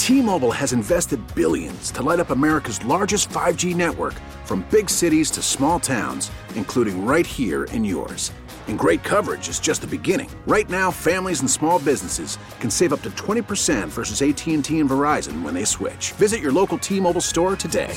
T-Mobile has invested billions to light up America's largest 5G network, from big cities to small towns, including right here in yours. And great coverage is just the beginning. Right now, families and small businesses can save up to 20% versus AT&T and Verizon when they switch. Visit your local T-Mobile store today.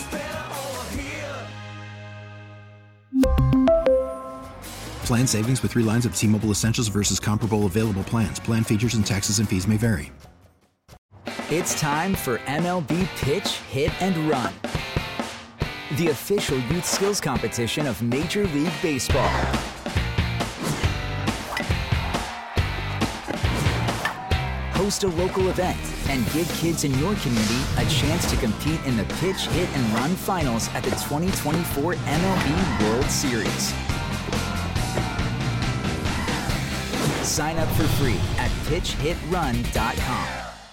Plan savings with 3 lines of T-Mobile Essentials versus comparable available plans. Plan features and taxes and fees may vary. It's time for MLB Pitch, Hit, and Run, the official youth skills competition of Major League Baseball. Host a local event and give kids in your community a chance to compete in the Pitch, Hit, and Run finals at the 2024 MLB World Series. Sign up for free at pitchhitrun.com.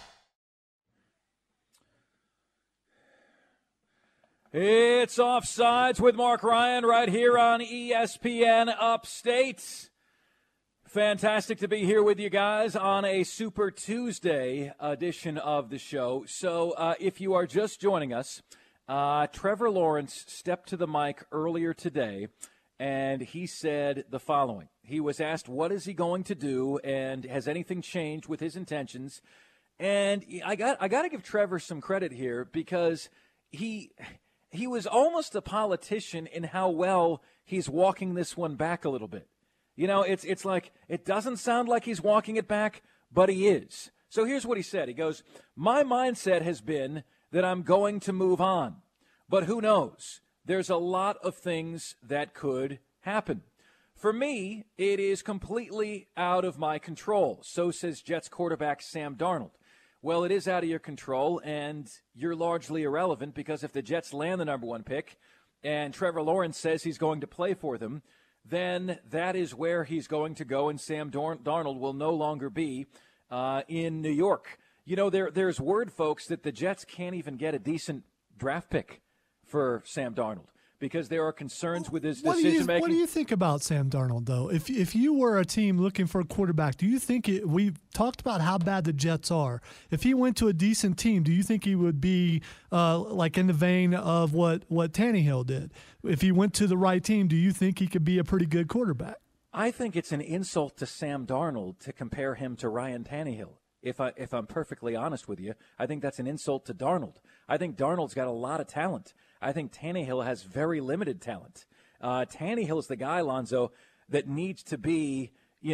It's Offsides with Mark Ryan right here on ESPN Upstate. Fantastic to be here with you guys on a Super Tuesday edition of the show. So if you are just joining us, Trevor Lawrence stepped to the mic earlier today, and he said the following. He was asked, what is he going to do, and has anything changed with his intentions? And I got to give Trevor some credit here, because he was almost a politician in how well he's walking this one back a little bit. You know, it's like, it doesn't sound like he's walking it back, but he is. So here's what he said. He goes, my mindset has been that I'm going to move on, but who knows? There's a lot of things that could happen. For me, it is completely out of my control. So says Jets quarterback Sam Darnold. Well, it is out of your control, and you're largely irrelevant, because if the Jets land the number 1 pick and Trevor Lawrence says he's going to play for them, then that is where he's going to go, and Sam Darnold will no longer be in New York. You know, there's word, folks, that the Jets can't even get a decent draft pick for Sam Darnold, because there are concerns with his decision-making. What do you think about Sam Darnold, though? If you were a team looking for a quarterback, do you think we've talked about how bad the Jets are. If he went to a decent team, do you think he would be like in the vein of what Tannehill did? If he went to the right team, do you think he could be a pretty good quarterback? I think it's an insult to Sam Darnold to compare him to Ryan Tannehill. If I'm perfectly honest with you, I think that's an insult to Darnold. I think Darnold's got a lot of talent. I think Tannehill has very limited talent. Tannehill is the guy, Lonzo, that needs to be, he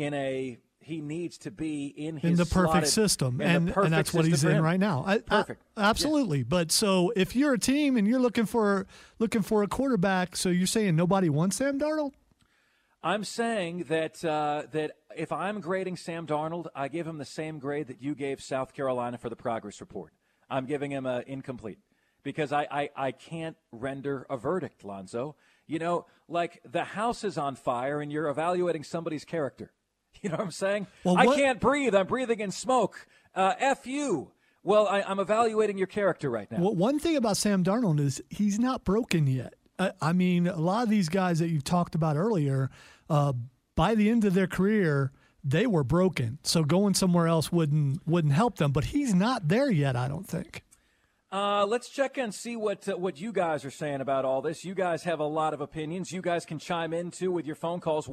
needs to be in the perfect system, and that's what he's in right now. Perfect, absolutely. Yeah. But so if you're a team and you're looking for a quarterback, so you're saying nobody wants Sam Darnold? I'm saying that if I'm grading Sam Darnold, I give him the same grade that you gave South Carolina for the progress report. I'm giving him an incomplete, because I can't render a verdict, Lonzo. You know, like the house is on fire and you're evaluating somebody's character. You know what I'm saying? Well, I can't breathe. I'm breathing in smoke. F you. Well, I'm evaluating your character right now. Well, one thing about Sam Darnold is he's not broken yet. I mean, a lot of these guys that you've talked about earlier, by the end of their career, they were broken. So going somewhere else wouldn't help them. But he's not there yet, I don't think. Let's check and see what you guys are saying about all this. You guys have a lot of opinions. You guys can chime in, too, with your phone calls,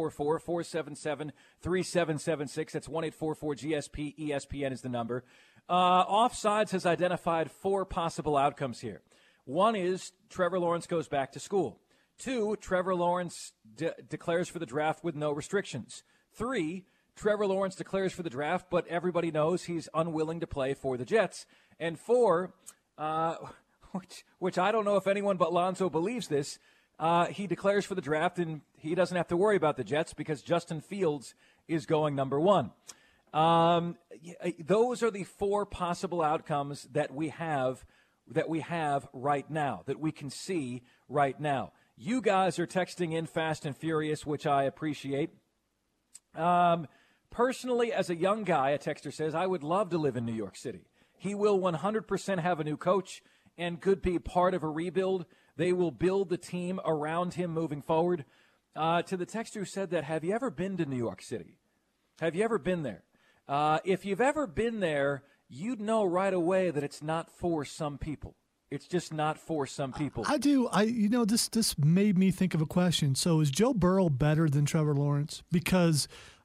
1-844-477-3776. That's 1-844-GSP-ESPN is the number. Offsides has identified 4 possible outcomes here. 1 is Trevor Lawrence goes back to school. 2, Trevor Lawrence declares for the draft with no restrictions. 3, Trevor Lawrence declares for the draft, but everybody knows he's unwilling to play for the Jets. And 4, which I don't know if anyone but Lonzo believes this, he declares for the draft and he doesn't have to worry about the Jets because Justin Fields is going number 1. Those are the 4 possible outcomes that we have right now, that we can see right now. You guys are texting in fast and furious, which I appreciate. Personally, as a young guy, a texter says, I would love to live in New York City. He will 100% have a new coach and could be part of a rebuild. They will build the team around him moving forward. To the texter who said that, have you ever been to New York City? Have you ever been there? If you've ever been there, you'd know right away that it's not for some people. It's just not for some people. I do. This made me think of a question. So is Joe Burrow better than Trevor Lawrence? Because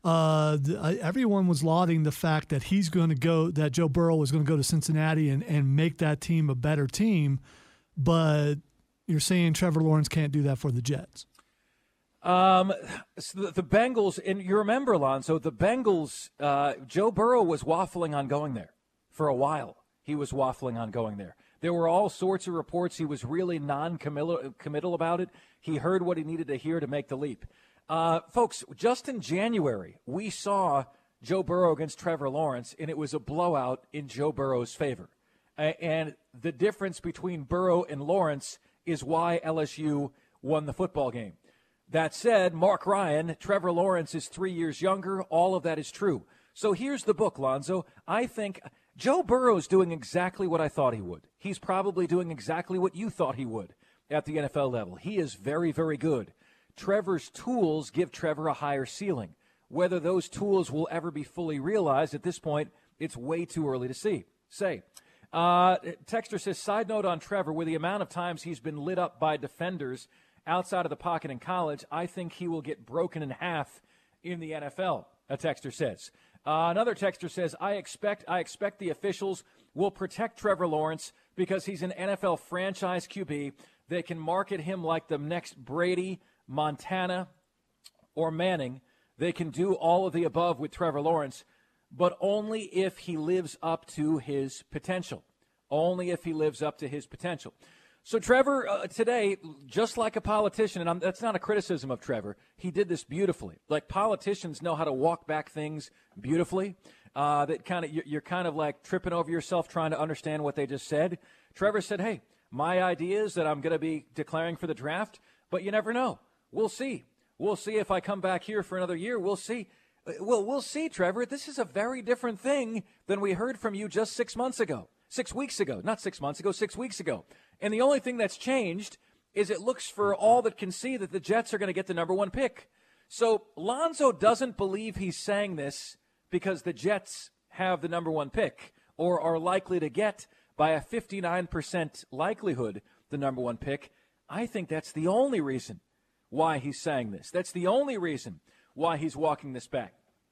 everyone was lauding the fact that that Joe Burrow was going to go to Cincinnati and make that team a better team. But you're saying Trevor Lawrence can't do that for the Jets. So the Bengals, and you remember, Alonzo, the Bengals, Joe Burrow was waffling on going there for a while. He was waffling on going there. There were all sorts of reports. He was really non-committal about it. He heard what he needed to hear to make the leap. Folks, just in January, we saw Joe Burrow against Trevor Lawrence, and it was a blowout in Joe Burrow's favor. And the difference between Burrow and Lawrence is why LSU won the football game. That said, Mark Ryan, Trevor Lawrence is 3 years younger. All of that is true. So here's the book, Lonzo. I think Joe Burrow is doing exactly what I thought he would. He's probably doing exactly what you thought he would at the NFL level. He is very, very good. Trevor's tools give Trevor a higher ceiling. Whether those tools will ever be fully realized at this point, it's way too early to say. Texter says, side note on Trevor, with the amount of times he's been lit up by defenders outside of the pocket in college, I think he will get broken in half in the NFL, a texter says. Another texter says, I expect the officials will protect Trevor Lawrence because he's an NFL franchise QB. They can market him like the next Brady, Montana, or Manning. They can do all of the above with Trevor Lawrence, but only if he lives up to his potential. Only if he lives up to his potential. So Trevor, today, just like a politician, and that's not a criticism of Trevor, he did this beautifully. Like politicians know how to walk back things beautifully. That kind of you're kind of like tripping over yourself trying to understand what they just said. Trevor said, hey, my idea is that I'm going to be declaring for the draft, but you never know. We'll see. We'll see if I come back here for another year. We'll see. We'll see, Trevor. This is a very different thing than we heard from you just 6 months ago. 6 weeks ago. Not 6 months ago, 6 weeks ago. And the only thing that's changed is it looks for all that can see that the Jets are going to get the number one pick. So Lonzo doesn't believe he's saying this because the Jets have the number one pick or are likely to get by a 59% likelihood the number one pick. I think that's the only reason why he's saying this. That's the only reason why he's walking this back.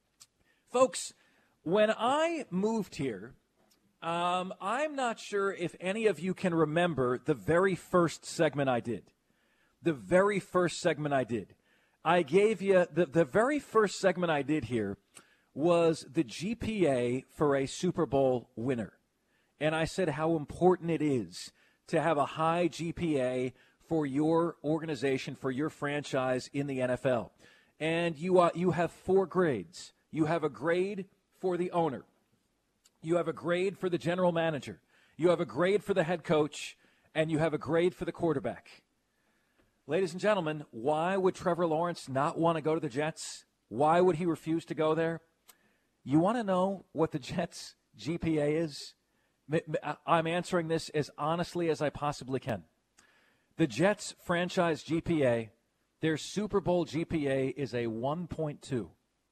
Folks, when I moved here, I'm not sure if any of you can remember the very first segment I did. The very first segment I did. I gave you the very first segment I did here was the GPA for a Super Bowl winner. And I said how important it is to have a high GPA for your organization, for your franchise in the NFL. And you have 4 grades. You have a grade for the owner. You have a grade for the general manager. You have a grade for the head coach. And you have a grade for the quarterback. Ladies and gentlemen, why would Trevor Lawrence not want to go to the Jets? Why would he refuse to go there? You want to know what the Jets' GPA is? I'm answering this as honestly as I possibly can. The Jets' franchise GPA, their Super Bowl GPA is a 1.2.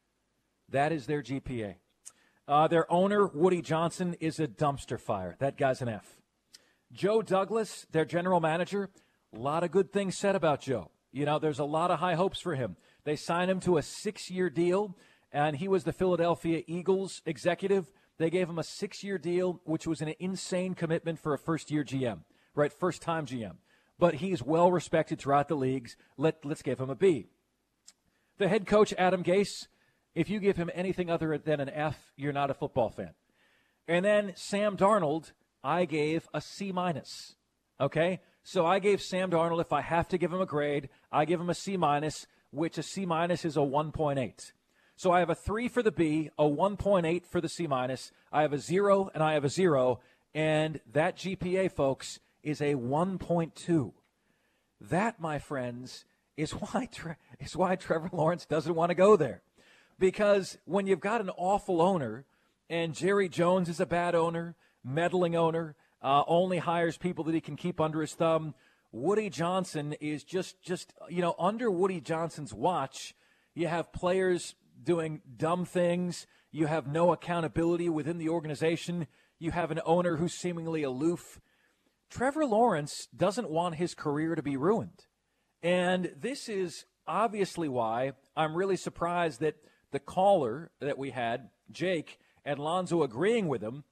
That is their GPA. Their owner, Woody Johnson, is a dumpster fire. That guy's an F. Joe Douglas, their general manager, a lot of good things said about Joe. You know, there's a lot of high hopes for him. They signed him to a 6-year deal, and he was the Philadelphia Eagles executive. They gave him a 6-year deal, which was an insane commitment for a first-year GM, right? First-time GM. But he's well-respected throughout the leagues. Let's give him a B. The head coach, Adam Gase, if you give him anything other than an F, you're not a football fan. And then Sam Darnold, I gave a C-. Okay? So I gave Sam Darnold, if I have to give him a grade, I give him a C-, which a C- is a 1.8. So I have a 3 for the B, a 1.8 for the C-. I have a 0, and I have a 0. And that GPA, folks, is a 1.2. That, my friends, is why Trevor Lawrence doesn't want to go there. Because when you've got an awful owner, and Jerry Jones is a bad owner, meddling owner, only hires people that he can keep under his thumb, Woody Johnson is just under Woody Johnson's watch, you have players doing dumb things. You have no accountability within the organization. You have an owner who's seemingly aloof. Trevor Lawrence doesn't want his career to be ruined. And this is obviously why I'm really surprised that the caller that we had, Jake, and Lonzo agreeing with him,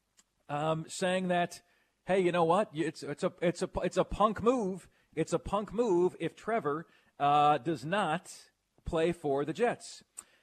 saying that, hey, you know what? It's a punk move. It's a punk move if Trevor does not play for the Jets.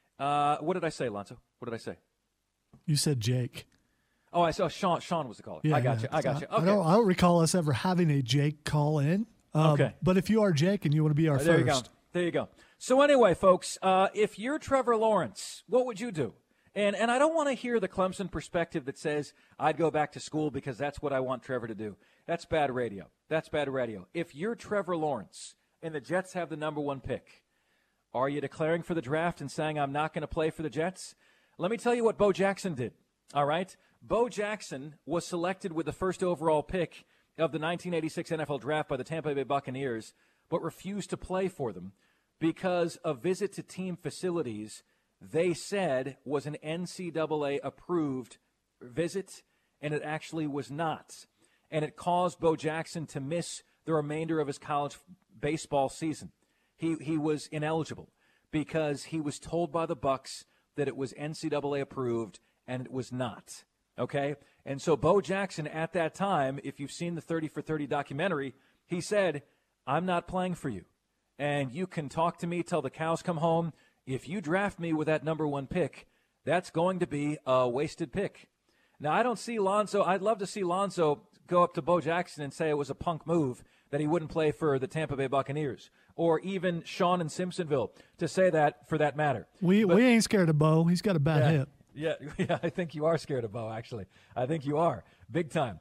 What did I say, Lonzo? What did I say? You said Jake. Oh, I saw Sean. Sean was the caller. Yeah, I got you. Okay. I don't recall us ever having a Jake call in. Okay. But if you are Jake and you want to be our first. There you go. So anyway, folks, if you're Trevor Lawrence, what would you do? And I don't want to hear the Clemson perspective that says, I'd go back to school because that's what I want Trevor to do. That's bad radio. That's bad radio. If you're Trevor Lawrence and the Jets have the number 1 pick, are you declaring for the draft and saying, I'm not going to play for the Jets? Let me tell you what Bo Jackson did, all right? Bo Jackson was selected with the first overall pick of the 1986 NFL Draft by the Tampa Bay Buccaneers, but refused to play for them because a visit to team facilities they said was an NCAA-approved visit, and it actually was not. And it caused Bo Jackson to miss the remainder of his college baseball season. He was ineligible because he was told by the Bucs that it was NCAA-approved, and it was not. Okay? And so Bo Jackson at that time, if you've seen the 30 for 30 documentary, he said, I'm not playing for you. And you can talk to me till the cows come home. If you draft me with that number 1 pick, that's going to be a wasted pick. Now, I don't see Lonzo. I'd love to see Lonzo go up to Bo Jackson and say it was a punk move that he wouldn't play for the Tampa Bay Buccaneers, or even Sean in Simpsonville to say that for that matter. We ain't scared of Bo. He's got a bad hip. Yeah, I think you are scared of Bo, actually. I think you are, big time.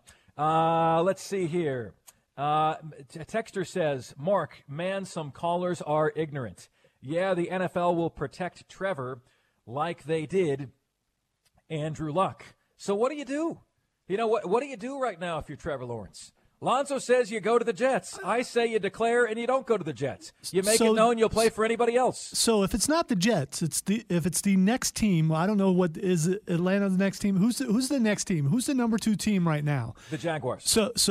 Let's see here. A texter says, Mark, man, some callers are ignorant. Yeah, the NFL will protect Trevor like they did Andrew Luck. So what do you do? You know, what do you do right now if you're Trevor Lawrence? Lonzo says you go to the Jets. I say you declare and you don't go to the Jets. You make it known you'll play for anybody else. So if it's not the Jets, if it's the next team. I don't know what is Atlanta the next team. Who's the next team? Who's the number 2 team right now? The Jaguars.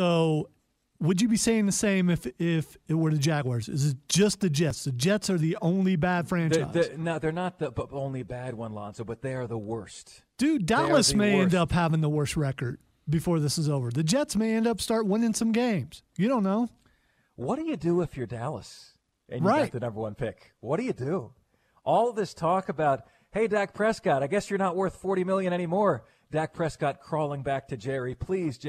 So would you be saying the same if it were the Jaguars? Is it just the Jets? The Jets are the only bad franchise. No, they're not the only bad one, Lonzo, but they are the worst. Dude, Dallas may end up having the worst record before this is over. The Jets may end up start winning some games. You don't know. What do you do if you're Dallas and you got the number 1 pick? What do you do? All this talk about, hey, Dak Prescott, I guess you're not worth $40 million anymore. Dak Prescott crawling back to Jerry, please,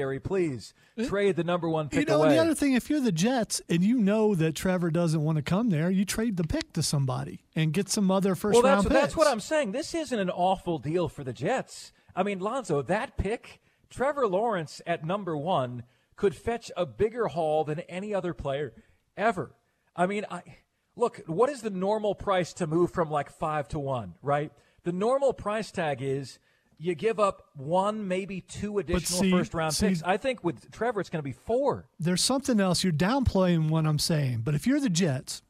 trade the number 1 pick away. And the other thing, if you're the Jets and you know that Trevor doesn't want to come there, you trade the pick to somebody and get some other first-round picks. That's what I'm saying. This isn't an awful deal for the Jets. I mean, Lonzo, that pick, Trevor Lawrence at number 1 could fetch a bigger haul than any other player ever. I mean, look, what is the normal price to move from like 5 to 1, right? The normal price tag is you give up 1, maybe 2 additional first-round picks. I think with Trevor, it's going to be 4. There's something else. You're downplaying what I'm saying. But if you're the Jets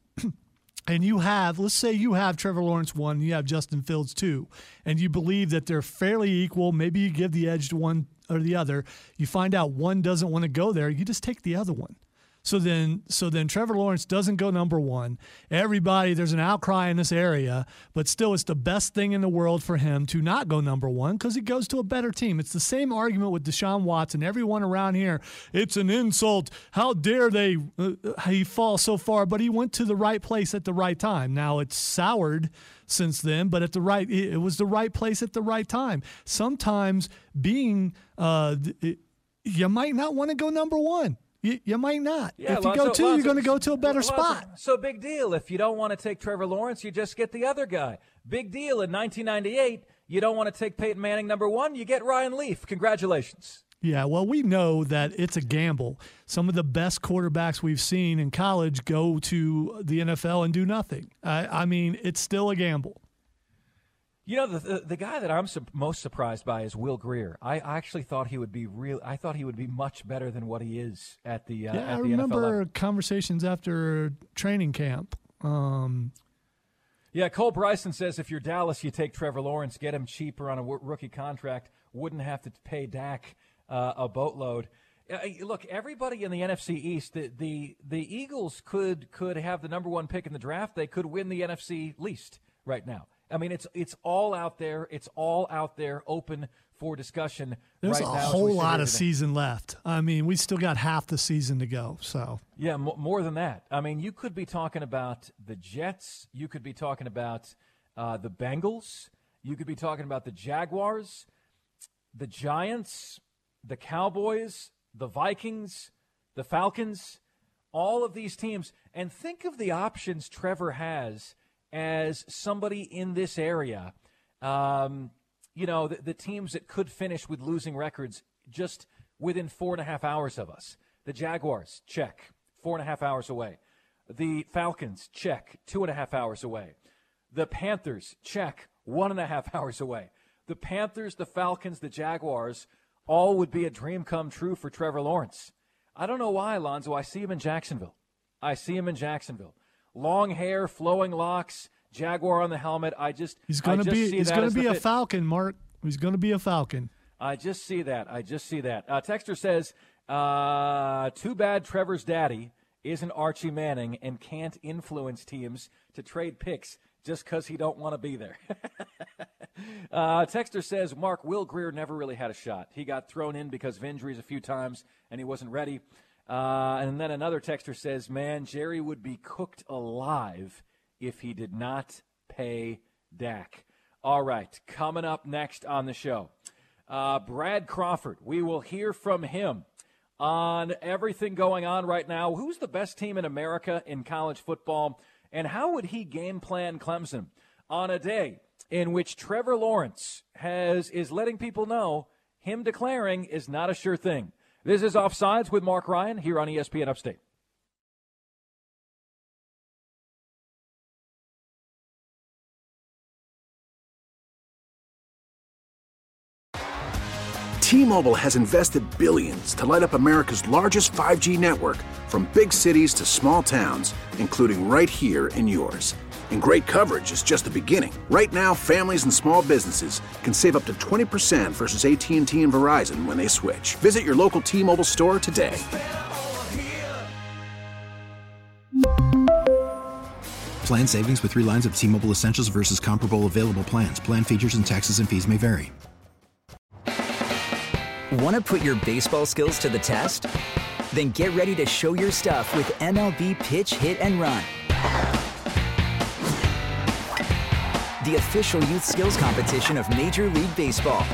and you have, let's say you have Trevor Lawrence 1, you have Justin Fields 2, and you believe that they're fairly equal, maybe you give the edge to one or the other, you find out one doesn't want to go there, you just take the other one. So then Trevor Lawrence doesn't go number 1. There's an outcry in this area, but still it's the best thing in the world for him to not go number 1 because he goes to a better team. It's the same argument with Deshaun Watson. Everyone around here, it's an insult. How dare he fall so far? But he went to the right place at the right time. Now it's soured since then, but it was the right place at the right time. Sometimes you might not want to go number 1. You might not. Yeah, if you go 2, you're going to go to a better spot. So big deal. If you don't want to take Trevor Lawrence, you just get the other guy. Big deal. In 1998, you don't want to take Peyton Manning number 1, you get Ryan Leaf. Congratulations. Yeah, well, we know that it's a gamble. Some of the best quarterbacks we've seen in college go to the NFL and do nothing. I mean, it's still a gamble. You know, the guy that I'm most surprised by is Will Grier. I actually thought he would be I thought he would be much better than what he is at the at the NFL level. I remember conversations after training camp. Yeah, Cole Bryson says if you're Dallas, you take Trevor Lawrence, get him cheaper on a rookie contract, wouldn't have to pay Dak a boatload. Look, everybody in the NFC East, the Eagles could have the number one pick in the draft. They could win the NFC least right now. I mean, it's all out there. It's all out there, open for discussion. There's right a now, whole lot of season left. I mean, we still got half the season to go. So yeah, more than that. I mean, you could be talking about the Jets. You could be talking about the Bengals. You could be talking about the Jaguars, the Giants, the Cowboys, the Vikings, the Falcons, all of these teams. And think of the options Trevor has as somebody in this area. The teams that could finish with losing records just within 4.5 hours of us. The Jaguars, check, 4.5 hours away. The Falcons, check, 2.5 hours away. The Panthers, check, 1.5 hours away. The Panthers, the Falcons, the Jaguars, all would be a dream come true for Trevor Lawrence. I don't know why, Alonzo. I see him in Jacksonville. Long hair, flowing locks, Jaguar on the helmet. He's going to be a Falcon, Mark. He's going to be a Falcon. I just see that. Texter says, too bad Trevor's daddy isn't Archie Manning and can't influence teams to trade picks just because he don't want to be there. Texter says, Mark, Will Grier never really had a shot. He got thrown in because of injuries a few times, and he wasn't ready. And then another texter says, man, Jerry would be cooked alive if he did not pay Dak. All right, coming up next on the show, Brad Crawford. We will hear from him on everything going on right now. Who's the best team in America in college football, and how would he game plan Clemson on a day in which Trevor Lawrence is letting people know him declaring is not a sure thing. This is Offsides with Mark Ryan here on ESPN Upstate. T-Mobile has invested billions to light up America's largest 5G network, from big cities to small towns, including right here in yours. And great coverage is just the beginning. Right now, families and small businesses can save up to 20% versus AT&T and Verizon when they switch. Visit your local T-Mobile store today. Plan savings with 3 lines of T-Mobile Essentials versus comparable available plans. Plan features and taxes and fees may vary. Want to put your baseball skills to the test? Then get ready to show your stuff with MLB Pitch, Hit, and Run. The official youth skills competition of Major League Baseball.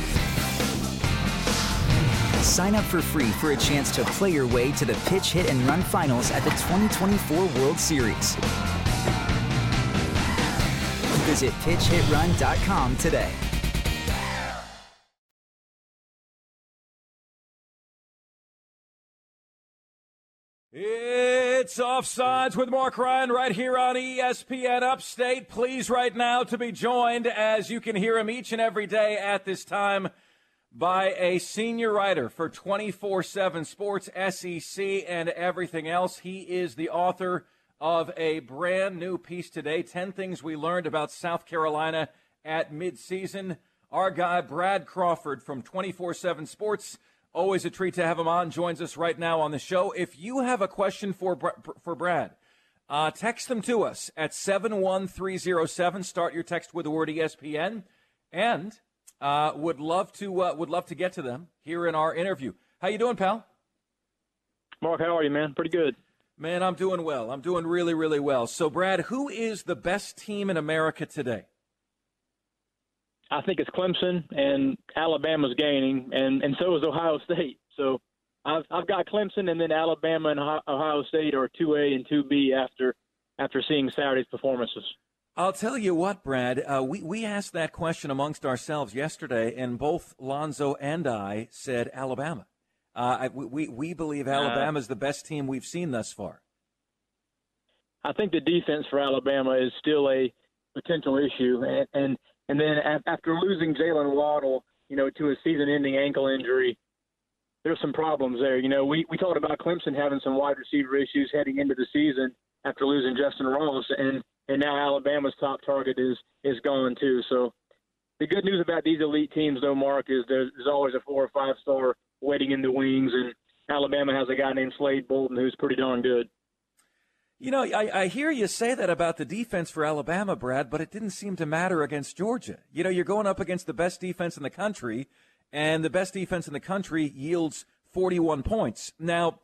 Sign up for free for a chance to play your way to the Pitch, Hit, and Run finals at the 2024 World Series. Visit pitchhitrun.com today. It's Offsides with Mark Ryan right here on ESPN Upstate. Pleased right now to be joined, as you can hear him each and every day at this time, by a senior writer for 24/7 Sports, SEC, and everything else. He is the author of a brand new piece today, 10 Things We Learned About South Carolina at Midseason. Our guy, Brad Crawford from 24/7 Sports. Always a treat to have him on. Joins us right now on the show. If you have a question for Brad, text them to us at 71307. Start your text with the word ESPN, and would love to get to them here in our interview. How you doing, pal? Mark, how are you, man? Pretty good. Man, I'm doing well. I'm doing really, really well. So, Brad, who is the best team in America today? I think it's Clemson, and Alabama's gaining, and so is Ohio State. So I've got Clemson, and then Alabama and Ohio State are 2A and 2B after seeing Saturday's performances. I'll tell you what, Brad, we asked that question amongst ourselves yesterday, and both Lonzo and I said Alabama. We believe Alabama is the best team we've seen thus far. I think the defense for Alabama is still a potential issue, and then after losing Jalen Waddle, to a season-ending ankle injury, there's some problems there. We talked about Clemson having some wide receiver issues heading into the season after losing Justin Ross, and now Alabama's top target is gone too. So the good news about these elite teams, though, Mark, is there's always a 4 or 5 star waiting in the wings, and Alabama has a guy named Slade Bolden who's pretty darn good. You know, I hear you say that about the defense for Alabama, Brad, but it didn't seem to matter against Georgia. You know, you're going up against the best defense in the country, and the best defense in the country yields 41 points. Now,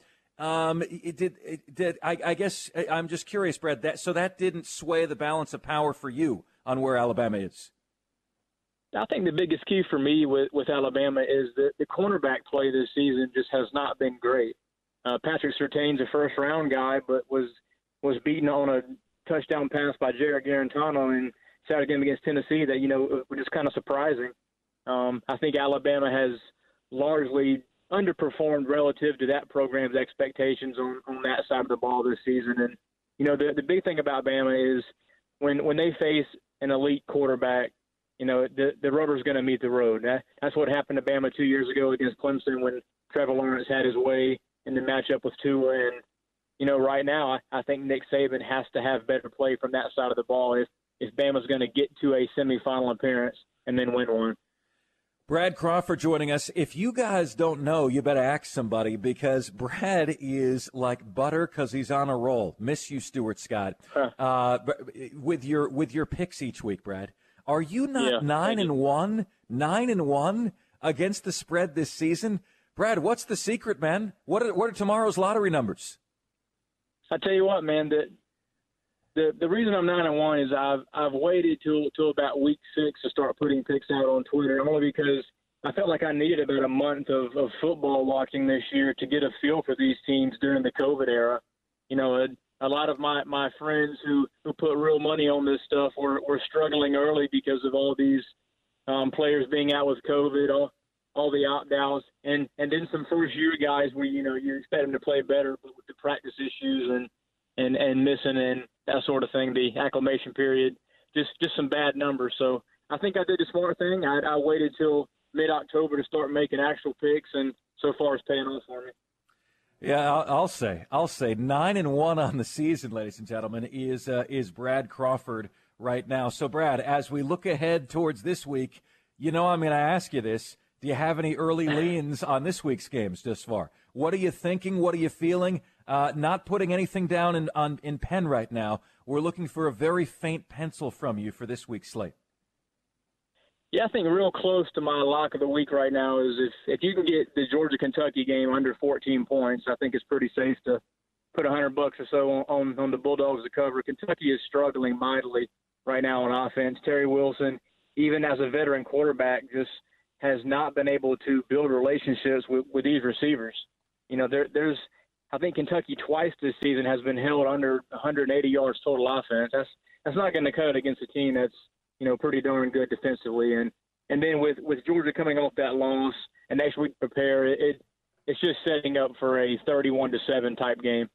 I guess I'm just curious, Brad, so that didn't sway the balance of power for you on where Alabama is? I think the biggest key for me with Alabama is that the cornerback play this season just has not been great. Patrick Surtain's a first-round guy, but was beaten on a touchdown pass by Jarrett Garantano in Saturday game against Tennessee that, was just kind of surprising. I think Alabama has largely underperformed relative to that program's expectations on that side of the ball this season. And, the big thing about Bama is when they face an elite quarterback, the rubber's going to meet the road. That's what happened to Bama 2 years ago against Clemson when Trevor Lawrence had his way in the matchup with Tua. And, right now I think Nick Saban has to have better play from that side of the ball if Bama's going to get to a semifinal appearance and then win one. Brad Crawford joining us. If you guys don't know, you better ask somebody because Brad is like butter because he's on a roll. Miss you, Stuart Scott. With your picks each week, Brad. Are you not 9-1? 9-1 against the spread this season? Brad, what's the secret, man? What are tomorrow's lottery numbers? I tell you what, man, the reason I'm 9-1 is I've waited till about week 6 to start putting picks out on Twitter, only because I felt like I needed about a month of football watching this year to get a feel for these teams during the COVID era. A lot of my friends who put real money on this stuff were struggling early because of all these players being out with COVID, all the opt-outs, and then some first-year guys where, you expect them to play better, but with the practice issues and missing and that sort of thing, the acclimation period, just some bad numbers. So I think I did the smart thing. I waited till mid-October to start making actual picks, and so far it's paying off for me. Yeah, I'll say 9-1 on the season, ladies and gentlemen, is Brad Crawford right now. So, Brad, as we look ahead towards this week, I'm going to ask you this. Do you have any early leans on this week's games thus far? What are you thinking? What are you feeling? Not putting anything down in pen right now. We're looking for a very faint pencil from you for this week's slate. Yeah, I think real close to my lock of the week right now is if you can get the Georgia-Kentucky game under 14 points, I think it's pretty safe to put $100 or so on the Bulldogs to cover. Kentucky is struggling mightily right now on offense. Terry Wilson, even as a veteran quarterback, just has not been able to build relationships with these receivers. There's I think Kentucky twice this season has been held under 180 yards total offense. That's not going to cut against a team that's pretty darn good defensively. And then with Georgia coming off that loss and next week prepare, it's just setting up for a 31-7 type game.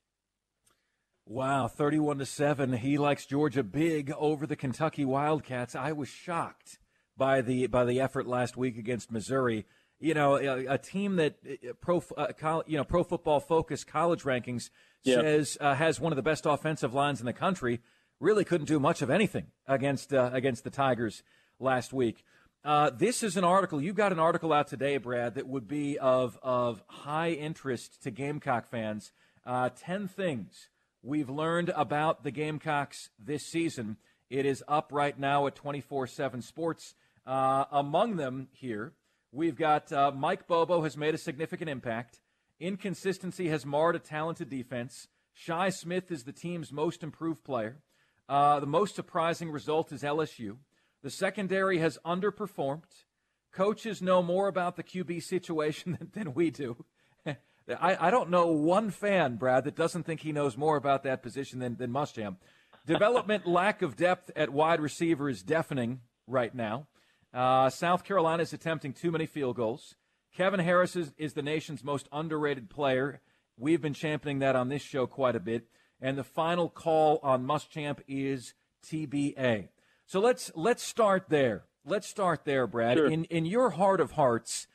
Wow, 31-7. He likes Georgia big over the Kentucky Wildcats. I was shocked by the effort last week against Missouri. A team that Pro Football Focus college rankings says has one of the best offensive lines in the country, really couldn't do much of anything against the Tigers last week. This is an article. You got an article out today, Brad, that would be of high interest to Gamecock fans. 10 things we've learned about the Gamecocks this season. It is up right now at 24/7 Sports. Among them here, we've got Mike Bobo has made a significant impact. Inconsistency has marred a talented defense. Shi Smith is the team's most improved player. The most surprising result is LSU. The secondary has underperformed. Coaches know more about the QB situation than we do. I don't know one fan, Brad, that doesn't think he knows more about that position than Muschamp. Development lack of depth at wide receiver is deafening right now. South Carolina is attempting too many field goals. Kevin Harris is the nation's most underrated player. We've been championing that on this show quite a bit. And the final call on Muschamp is TBA. So let's start there. Let's start there, Brad. Sure. In your heart of hearts,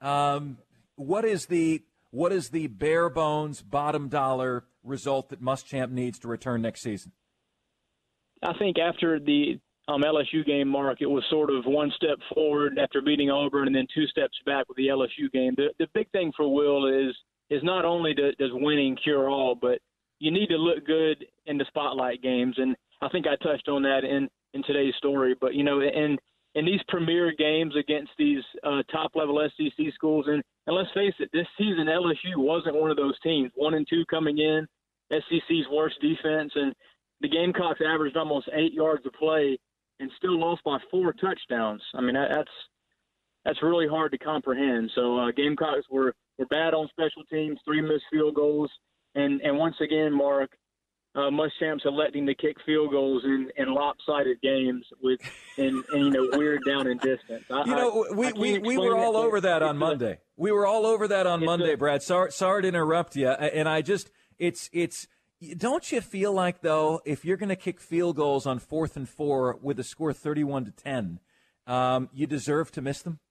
what is the bare bones, bottom dollar result that Muschamp needs to return next season? I think after the LSU game, Mark, it was sort of one step forward after beating Auburn and then two steps back with the LSU game. The big thing for Will is not only does winning cure all, but you need to look good in the spotlight games. And I think I touched on that in today's story. But, in these premier games against these top-level SEC schools, and let's face it, this season LSU wasn't one of those teams. 1-2 coming in, SEC's worst defense, and the Gamecocks averaged almost 8 yards of play and still lost by 4 touchdowns. I mean, that's really hard to comprehend. So Gamecocks were bad on special teams, 3 missed field goals, and once again, Mark, Muschamp's electing to kick field goals in lopsided games and weird down and distance. We were all over that on Monday. We were all over that on Monday, Brad. Sorry to interrupt you, and it's. Don't you feel like, though, if you're going to kick field goals on 4th and 4 with a score 31-10, you deserve to miss them?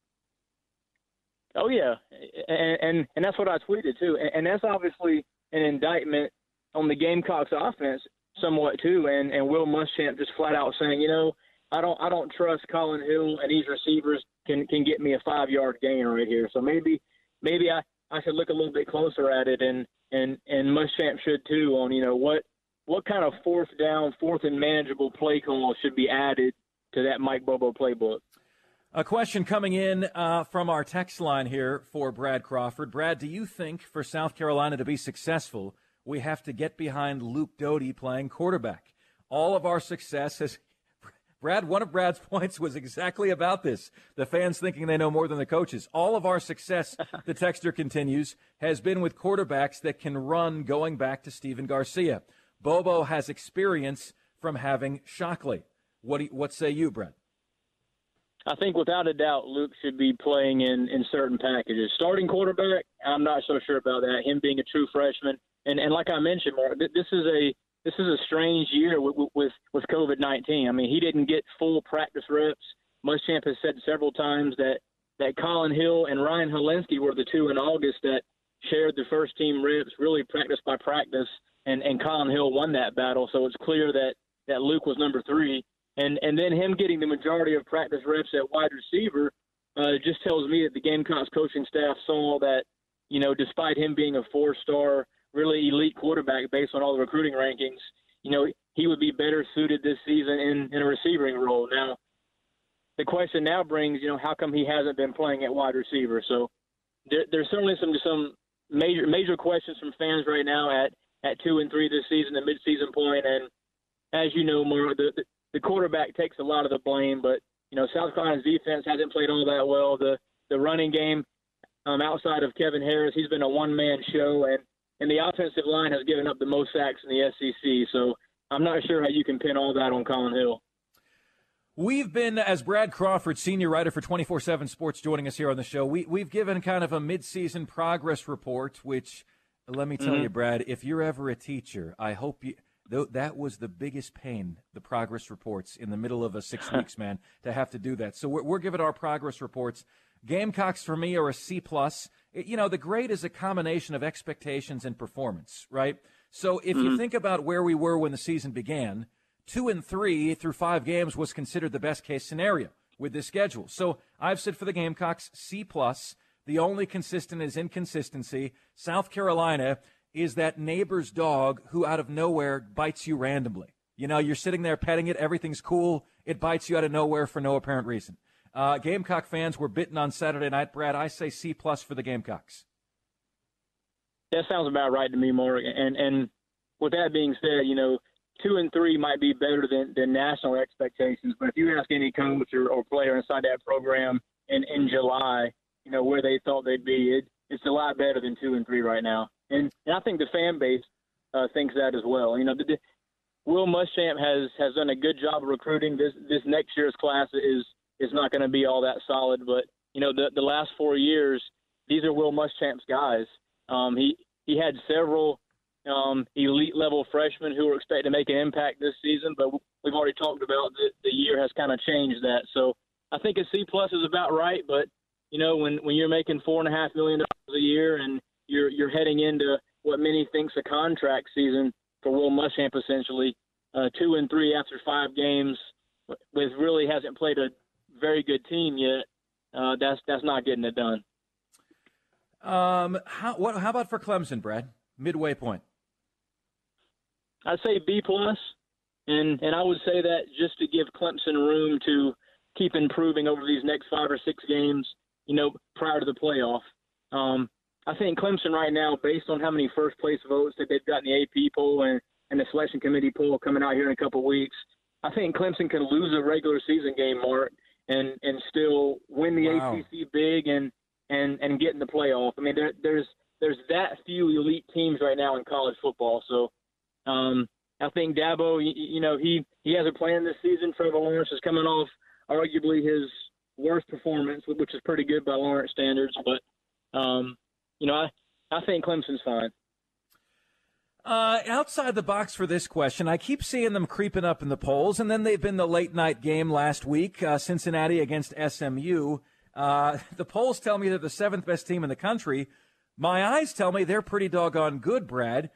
Oh yeah, and that's what I tweeted too, and that's obviously an indictment on the Gamecocks offense somewhat too, and Will Muschamp just flat out saying, I don't trust Colin Hill and these receivers can get me a 5-yard gain right here. So maybe I should look a little bit closer at it, and Muschamp should too on what kind of fourth and manageable play call should be added to that Mike Bobo playbook. A question coming in from our text line here for Brad Crawford. Brad, do you think for South Carolina to be successful, we have to get behind Luke Doty playing quarterback? All of our success has – Brad, one of Brad's points was exactly about this, the fans thinking they know more than the coaches. All of our success, the texter continues, has been with quarterbacks that can run going back to Stephen Garcia. Bobo has experience from having Shockley. What say you, Brad? I think without a doubt Luke should be playing in certain packages. Starting quarterback, I'm not so sure about that, him being a true freshman. And like I mentioned, Mark, this is a strange year with COVID-19. I mean, he didn't get full practice reps. Muschamp has said several times that Colin Hill and Ryan Helinski were the two in August that shared the first team reps, really practice by practice, and Colin Hill won that battle. So it's clear that Luke was number 3. And then him getting the majority of practice reps at wide receiver just tells me that the Gamecocks coaching staff saw that, despite him being a 4-star, really elite quarterback based on all the recruiting rankings, he would be better suited this season in a receiving role. Now, the question now brings, how come he hasn't been playing at wide receiver? So there's certainly some major questions from fans right now at 2-3 this season, the midseason point. And as you know, Maura, the quarterback takes a lot of the blame, but South Carolina's defense hasn't played all that well. The running game, outside of Kevin Harris, he's been a one-man show, and the offensive line has given up the most sacks in the SEC. So I'm not sure how you can pin all that on Colin Hill. We've been, as Brad Crawford, senior writer for 24/7 Sports, joining us here on the show, we've given kind of a midseason progress report, which, let me tell you, Brad, if you're ever a teacher, I hope you – that was the biggest pain, the progress reports in the middle of a 6 weeks, man, to have to do that. So we're giving our progress reports. Gamecocks for me are a C+. The grade is a combination of expectations and performance, right? So if you think about where we were when the season began, 2-3 through 5 games was considered the best case scenario with this schedule. So I've said for the Gamecocks, C+. The only consistent is inconsistency. South Carolina is that neighbor's dog who out of nowhere bites you randomly. You're sitting there petting it, everything's cool, it bites you out of nowhere for no apparent reason. Gamecock fans were bitten on Saturday night. Brad, I say C+ for the Gamecocks. That sounds about right to me, Mark. And with that being said, 2-3 might be better than national expectations, but if you ask any coach or player inside that program in July, where they thought they'd be, it's a lot better than 2-3 right now. And I think the fan base thinks that as well. Will Muschamp has done a good job of recruiting. This next year's class is not going to be all that solid, but the last 4 years, these are Will Muschamp's guys. He had several elite level freshmen who were expected to make an impact this season, but we've already talked about the year has kind of changed that. So I think a C+ is about right, but when you're making $4.5 million a year and you're heading into what many think's a contract season for Will Muschamp, essentially 2-3 after 5 games with really hasn't played a very good team yet, that's not getting it done. How about for Clemson, Brad? Midway point. I'd say B+, and I would say that just to give Clemson room to keep improving over these next 5 or 6 games, prior to the playoff. I think Clemson right now, based on how many first-place votes that they've got in the AP poll and the selection committee poll coming out here in a couple of weeks, I think Clemson can lose a regular season game, Mark, and still win the ACC big and get in the playoff. I mean, there's that few elite teams right now in college football. So I think Dabo, he has a plan this season. Trevor Lawrence is coming off arguably his worst performance, which is pretty good by Lawrence standards. But, I think Clemson's fine. Outside the box for this question, I keep seeing them creeping up in the polls, and then they've been the late-night game last week, Cincinnati against SMU. The polls tell me they're the 7th best team in the country. My eyes tell me they're pretty doggone good, Brad.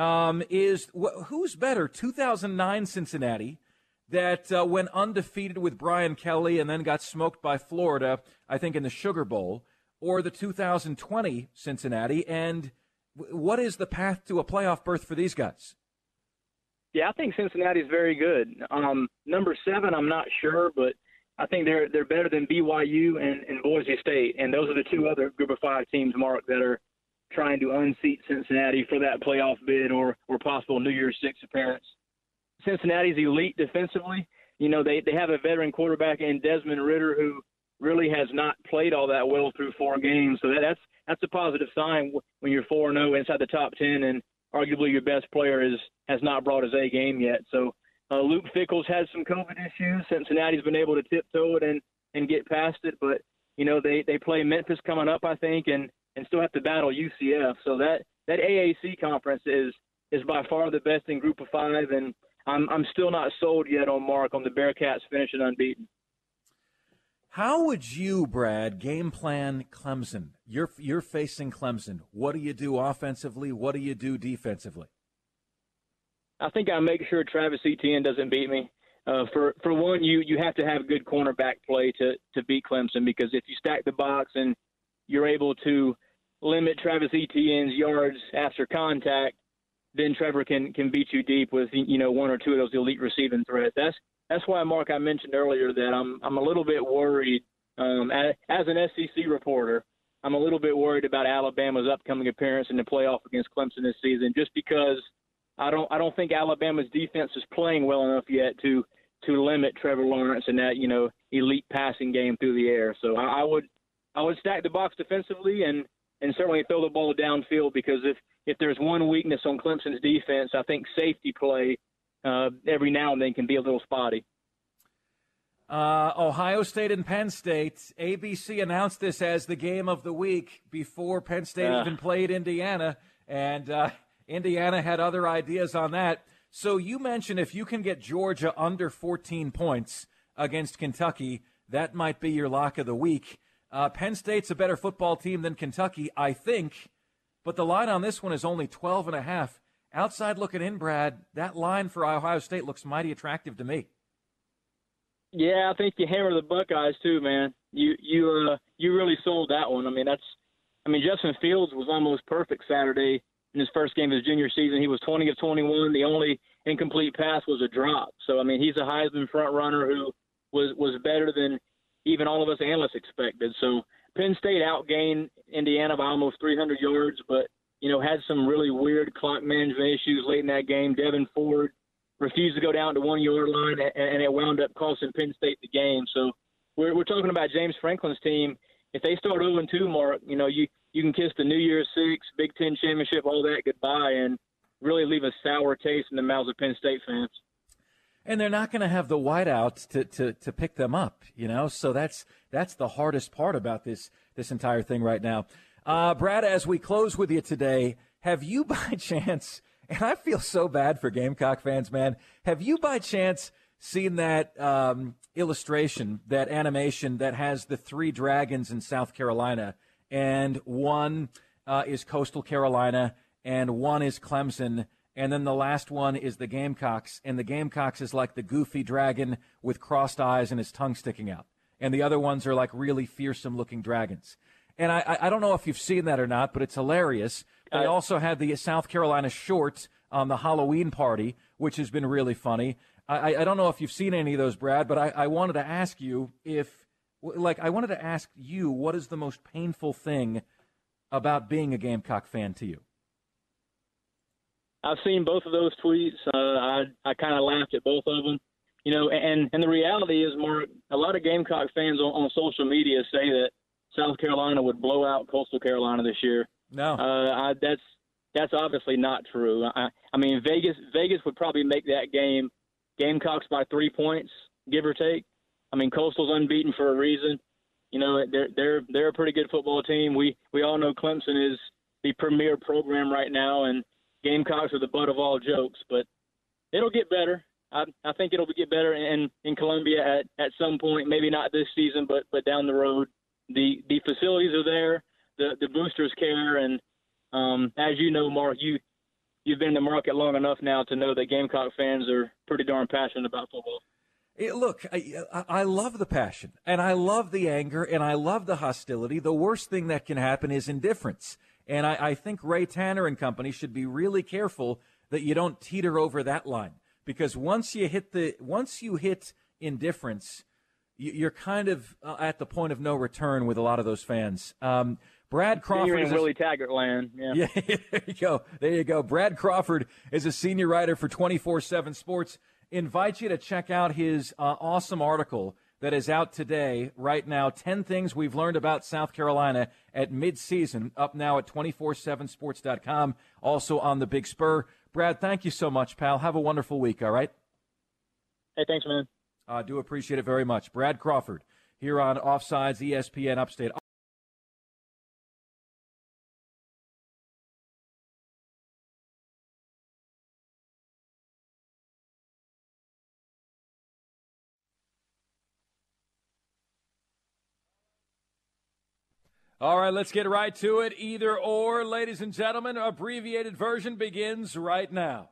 Who's better, 2009 Cincinnati that went undefeated with Brian Kelly and then got smoked by Florida, I think in the Sugar Bowl, or the 2020 Cincinnati, and what is the path to a playoff berth for these guys? Yeah, I think Cincinnati's very good. Number 7, I'm not sure, but I think they're better than BYU and Boise State, and those are the 2 other Group of 5 teams, Mark, that are trying to unseat Cincinnati for that playoff bid or possible New Year's Six appearance. Cincinnati's elite defensively. They have a veteran quarterback in Desmond Ridder who really has not played all that well through 4 games, so that's a positive sign when you're 4-0 inside the top 10 and arguably your best player has not brought his A game yet. So Luke Fickell's had some COVID issues. Cincinnati's been able to tiptoe it and get past it, but they play Memphis coming up, I think, and still have to battle UCF. So that AAC conference is by far the best in Group of 5, and I'm still not sold yet on the Bearcats finishing unbeaten. How would you, Brad, game plan Clemson? You're facing Clemson. What do you do offensively? What do you do defensively? I think I make sure Travis Etienne doesn't beat me. For one, you have to have good cornerback play to beat Clemson, because if you stack the box and you're able to limit Travis Etienne's yards after contact, then Trevor can beat you deep with 1 or 2 of those elite receiving threats. That's why, Mark, I mentioned earlier that I'm a little bit worried as an SEC reporter. I'm a little bit worried about Alabama's upcoming appearance in the playoff against Clemson this season, just because I don't think Alabama's defense is playing well enough yet to limit Trevor Lawrence in that elite passing game through the air. So I would stack the box defensively and certainly throw the ball downfield, because if there's one weakness on Clemson's defense, I think safety play every now and then can be a little spotty. Ohio State and Penn State. ABC announced this as the game of the week before Penn State even played Indiana, and Indiana had other ideas on that. So you mentioned if you can get Georgia under 14 points against Kentucky, that might be your lock of the week. Penn State's a better football team than Kentucky, I think, but the line on this one is only 12.5. Outside looking in, Brad, that line for Ohio State looks mighty attractive to me. Yeah, I think you hammer the Buckeyes too, man. You really sold that one. Justin Fields was almost perfect Saturday in his first game of his junior season. He was 20 of 21. The only incomplete pass was a drop. So he's a Heisman front runner who was better than even all of us analysts expected. So Penn State outgained Indiana by almost 300 yards, but had some really weird clock management issues late in that game. Devin Ford refused to go down to 1 yard line, and it wound up costing Penn State the game. So we're talking about James Franklin's team. If they start 0-2, Mark, you can kiss the New Year's Six, Big Ten championship, all that goodbye, and really leave a sour taste in the mouths of Penn State fans. And they're not going to have the whiteouts to pick them up, So that's the hardest part about this entire thing right now. Brad, as we close with you today, have you by chance, and I feel so bad for Gamecock fans, man, have you by chance seen that illustration, that animation that has the 3 dragons in South Carolina, and one is Coastal Carolina and one is Clemson, And then the last one is the Gamecocks, and the Gamecocks is like the goofy dragon with crossed eyes and his tongue sticking out. And the other ones are like really fearsome-looking dragons. And I don't know if you've seen that or not, but it's hilarious. They also had the South Carolina short on the Halloween party, which has been really funny. I don't know if you've seen any of those, Brad, but I wanted to ask you what is the most painful thing about being a Gamecock fan to you? I've seen both of those tweets. I kind of laughed at both of them. You know, and the reality is, Mark, a lot of Gamecock fans on social media say that South Carolina would blow out Coastal Carolina this year. No. That's obviously not true. I mean, Vegas would probably make that game Gamecocks by 3 points, give or take. I mean, Coastal's unbeaten for a reason. You know, they're a pretty good football team. We all know Clemson is the premier program right now, and Gamecocks are the butt of all jokes. But it'll get better. I think it'll get better in Columbia at some point. Maybe not this season, but down the road. The facilities are there. The boosters care, and as you know, Mark, you've been in the market long enough now to know that Gamecock fans are pretty darn passionate about football. Look, I love the passion, and I love the anger, and I love the hostility. The worst thing that can happen is indifference. And I think Ray Tanner and company should be really careful that you don't teeter over that line. Because once you hit indifference, you're kind of at the point of no return with a lot of those fans. Brad Crawford. You're in Willie Taggart land. Yeah. There you go. Brad Crawford is a senior writer for 24/7 Sports. Invite you to check out his awesome article that is out today, right now. 10 things we've learned about South Carolina at midseason, up now at 247sports.com, also on the Big Spur. Brad, thank you so much, pal. Have a wonderful week, all right? Hey, thanks, man. I do appreciate it very much. Brad Crawford here on Offsides, ESPN Upstate. All right, let's get right to it. Either or, ladies and gentlemen, abbreviated version begins right now.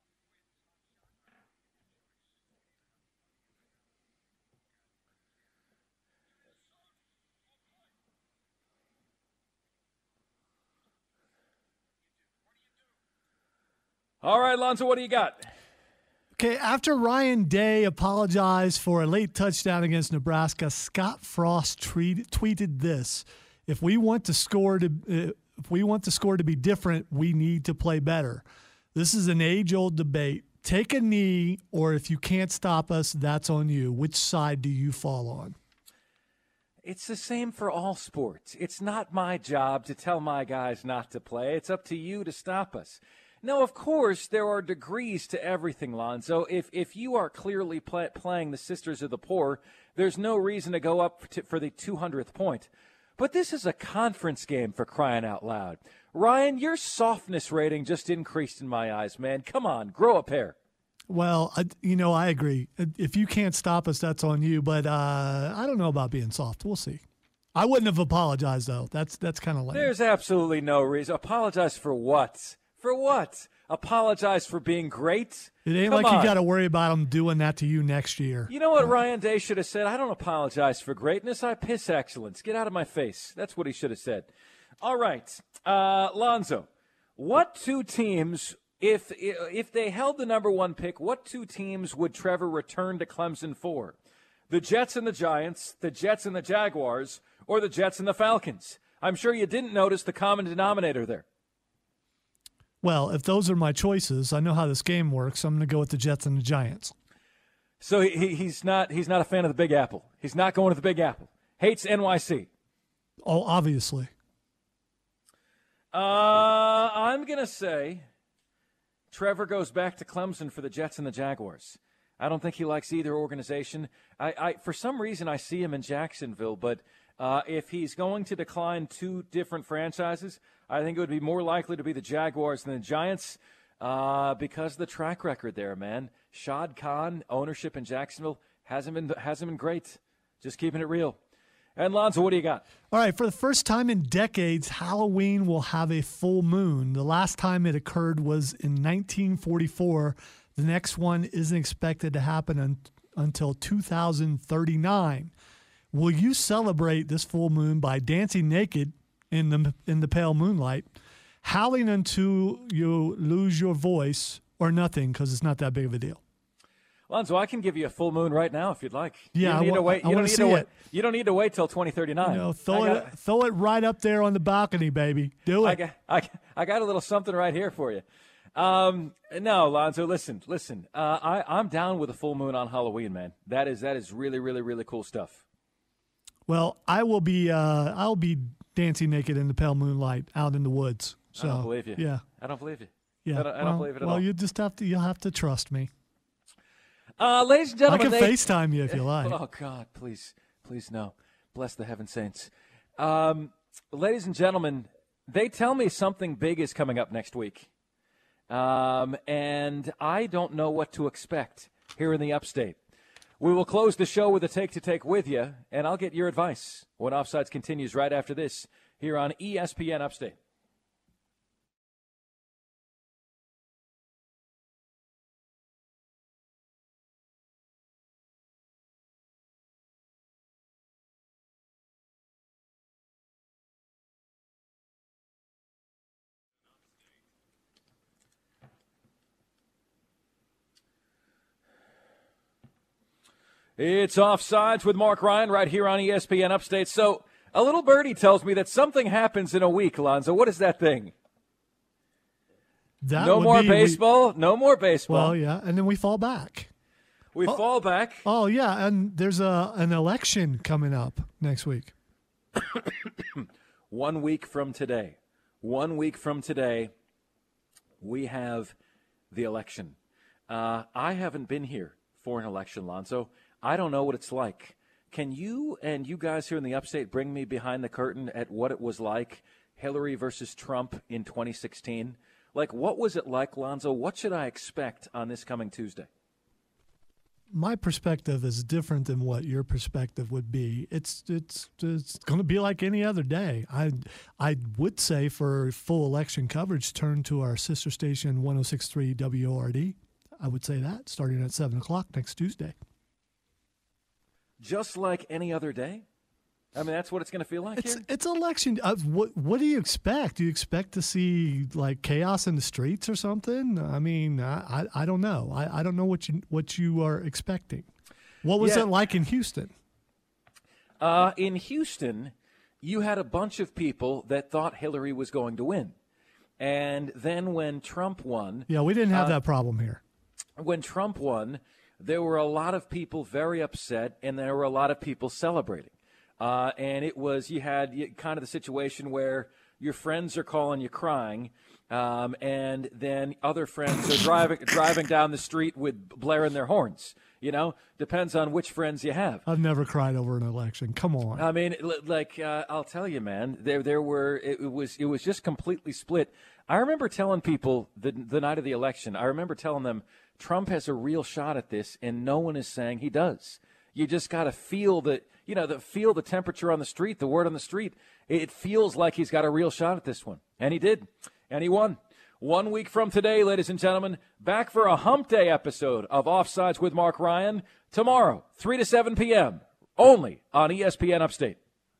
All right, Lonzo, what do you got? Okay, after Ryan Day apologized for a late touchdown against Nebraska, Scott Frost tweeted this: If we want the score to be different, we need to play better. This is an age-old debate. Take a knee, or if you can't stop us, that's on you. Which side do you fall on? It's the same for all sports. It's not my job to tell my guys not to play. It's up to you to stop us. Now, of course, there are degrees to everything, Lonzo. If you are clearly playing the Sisters of the Poor, there's no reason to go up for the 200th point. But this is a conference game, for crying out loud. Ryan, your softness rating just increased in my eyes, man. Come on, grow a pair. Well, I agree. If you can't stop us, that's on you. But I don't know about being soft. We'll see. I wouldn't have apologized, though. That's kind of lame. There's absolutely no reason. Apologize for what? For what? Apologize for being great? It ain't Come like on. you got to worry about them doing that to you next year. You know what Ryan Day should have said? I don't apologize for greatness. I piss excellence. Get out of my face. That's what he should have said. All right. Lonzo, what two teams, if they held the number one pick, what two teams would Trevor return to Clemson for? The Jets and the Giants, the Jets and the Jaguars, or the Jets and the Falcons? I'm sure you didn't notice the common denominator there. Well, if those are my choices, I know how this game works. I'm going to go with the Jets and the Giants. So he's not a fan of the Big Apple. He's not going to the Big Apple. Hates NYC. Oh, obviously. I'm going to say Trevor goes back to Clemson for the Jets and the Jaguars. I don't think he likes either organization. I for some reason, I see him in Jacksonville, but if he's going to decline two different franchises, I think it would be more likely to be the Jaguars than the Giants because of the track record there, man. Shad Khan, ownership in Jacksonville, hasn't been great. Just keeping it real. And Lonzo, what do you got? All right, for the first time in decades, Halloween will have a full moon. The last time it occurred was in 1944. The next one isn't expected to happen until 2039. Will you celebrate this full moon by dancing naked in the pale moonlight, howling until you lose your voice, or nothing because it's not that big of a deal? Lonzo, I can give you a full moon right now if you'd like. Yeah, you don't need to wait. I want to see it. You don't need to wait till 2039. Throw it right up there on the balcony, baby. Do it. I got a little something right here for you. No, Lonzo, listen. I'm down with a full moon on Halloween, man. That is really, really, really cool stuff. Well, I'll be dancing naked in the pale moonlight out in the woods. So, I don't believe you. Yeah, I don't believe you. Yeah, I don't believe it at all. Well, you'll have to trust me. Ladies and gentlemen, I can FaceTime you if you like. Oh God, please no. Bless the heaven saints. Ladies and gentlemen, they tell me something big is coming up next week. And I don't know what to expect here in the Upstate. We will close the show with a take to take with you, and I'll get your advice when Offsides continues right after this here on ESPN Upstate. It's Offsides with Mark Ryan right here on ESPN Upstate. So a little birdie tells me that something happens in a week, Alonzo. What is that thing? No more baseball. Well, yeah, and then we fall back. We fall back. Oh, yeah, and there's an election coming up next week. 1 week from today. 1 week from today, we have the election. I haven't been here for an election, Lonzo. I don't know what it's like. Can you and you guys here in the Upstate bring me behind the curtain at what it was like, Hillary versus Trump in 2016? Like, what was it like, Lonzo? What should I expect on this coming Tuesday? My perspective is different than what your perspective would be. It's going to be like any other day. I would say for full election coverage, turn to our sister station 106.3 WORD. I would say that starting at 7 o'clock next Tuesday. Just like any other day? I mean, that's what it's going to feel like here? It's election. What do you expect? Do you expect to see, like, chaos in the streets or something? I mean, I don't know. I don't know what you are expecting. What was it like in Houston? In Houston, you had a bunch of people that thought Hillary was going to win. And then when Trump won... Yeah, we didn't have that problem here. When Trump won, there were a lot of people very upset, and there were a lot of people celebrating. And it was, you had kind of the situation where your friends are calling you crying, and then other friends are driving down the street with blaring their horns. You know, depends on which friends you have. I've never cried over an election. Come on. I mean, like I'll tell you, man. There were it was just completely split. I remember telling people the night of the election. I remember telling them Trump has a real shot at this, and no one is saying he does. You just got to feel that. You know, feel the temperature on the street, the word on the street. It feels like he's got a real shot at this one. And he did. And he won. 1 week from today, ladies and gentlemen, back for a Hump Day episode of Offsides with Mark Ryan. Tomorrow, 3 to 7 p.m., only on ESPN Upstate.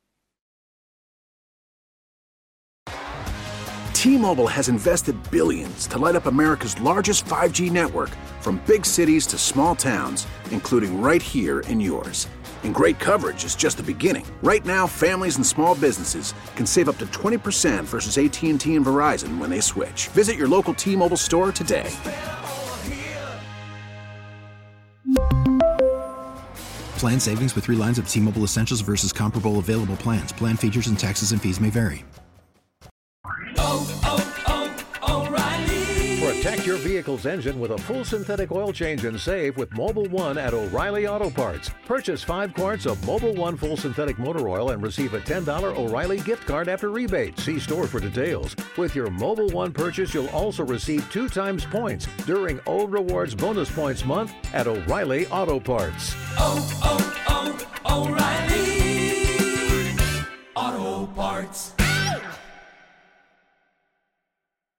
T-Mobile has invested billions to light up America's largest 5G network, from big cities to small towns, including right here in yours. And great coverage is just the beginning. Right now, families and small businesses can save up to 20% versus AT&T and Verizon when they switch. Visit your local T-Mobile store today. Plan savings with 3 lines of T-Mobile Essentials versus comparable available plans. Plan features and taxes and fees may vary. Protect your vehicle's engine with a full synthetic oil change and save with Mobil 1 at O'Reilly Auto Parts. Purchase 5 quarts of Mobil 1 full synthetic motor oil and receive a $10 O'Reilly gift card after rebate. See store for details. With your Mobil 1 purchase, you'll also receive 2 times points during O Rewards Bonus Points Month at O'Reilly Auto Parts. O'Reilly Parts.